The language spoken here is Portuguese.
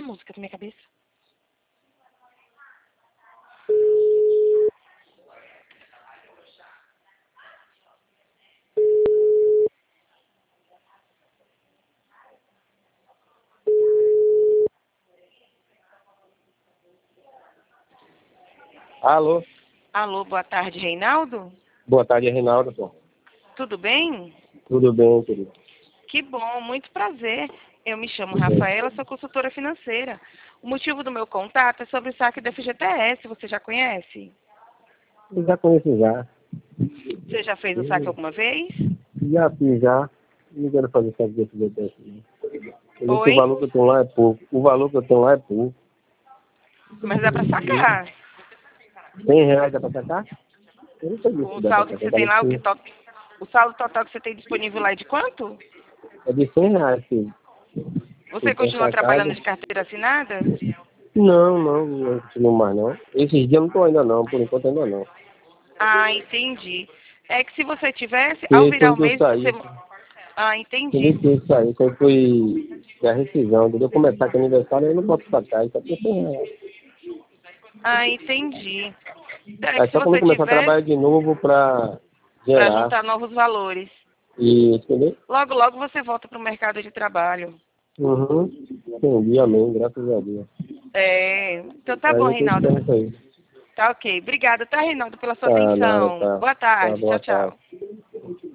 música da minha cabeça. Alô? Alô, boa tarde, Reinaldo? Boa tarde, Reinaldo, pô. Tudo bem? Tudo bem, querido? Que bom, muito prazer. Eu me chamo Tudo bem. Rafaela, sou consultora financeira. O motivo do meu contato é sobre o saque da FGTS, você já conhece? Eu já conheço já. Você já fez o saque alguma vez? Já fiz já. Não quero fazer sabe desse BTS. O Oi? valor que eu tenho lá é pouco. O valor que eu tenho lá é pouco. Mas dá pra sacar. R$ 100 dá pra sacar? Eu não sei disso O se dá pra saldo que sacar. você tem lá, Parece o saldo total que você tem disponível lá é de quanto? que é de R$ 100, filho. Você Eu tenho continua trabalhando sacado. de carteira assinada? Não continuo mais não. Esses dias eu não tô ainda não, por enquanto ainda não. Ah, entendi. É que se você tivesse, ao Porque virar quando o que eu mês, você... saí, Ah, quando entendi. que eu saí, isso aí foi da rescisão, entendeu? Começar com aniversário, eu não posso sacar, isso aqui é R$ 100. Ah, entendi. É É que se só quando eu você começar a tiver, trabalhar de novo pra para gerar. juntar novos valores. E, entendeu? Logo, logo você volta para o mercado de trabalho. Uhum. Entendi, amém, graças a Deus. É, então tá Aí bom, eu tô Reinaldo. esperando isso aí. Tá ok. Obrigada, tá, Reinaldo, pela sua Tá, nada, atenção. tá. Boa Tá, tarde. Tchau, boa tarde. tchau.